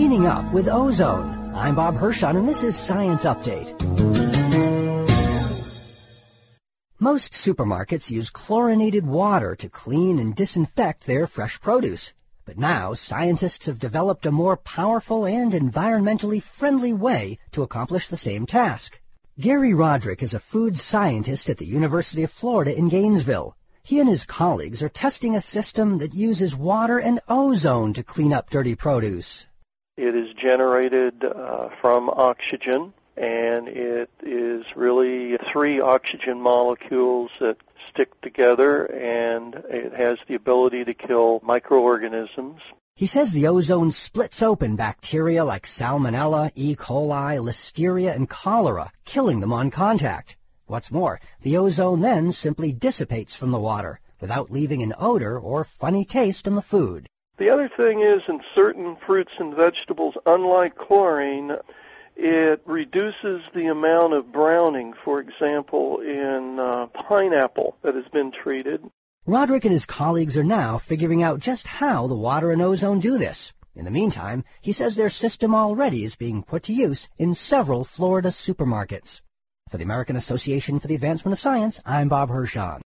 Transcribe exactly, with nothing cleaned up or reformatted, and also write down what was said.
Cleaning up with ozone. I'm Bob Hirschon, and this is Science Update. Most supermarkets use chlorinated water to clean and disinfect their fresh produce. But now, scientists have developed a more powerful and environmentally friendly way to accomplish the same task. Gary Roderick is a food scientist at the University of Florida in Gainesville. He and his colleagues are testing a system that uses water and ozone to clean up dirty produce. It is generated uh, from oxygen, and it is really three oxygen molecules that stick together, and it has the ability to kill microorganisms. He says the ozone splits open bacteria like Salmonella, E. coli, Listeria, and cholera, killing them on contact. What's more, the ozone then simply dissipates from the water without leaving an odor or funny taste in the food. The other thing is, in certain fruits and vegetables, unlike chlorine, it reduces the amount of browning, for example, in uh, pineapple that has been treated. Roderick and his colleagues are now figuring out just how the water and ozone do this. In the meantime, he says their system already is being put to use in several Florida supermarkets. For the American Association for the Advancement of Science, I'm Bob Hirschon.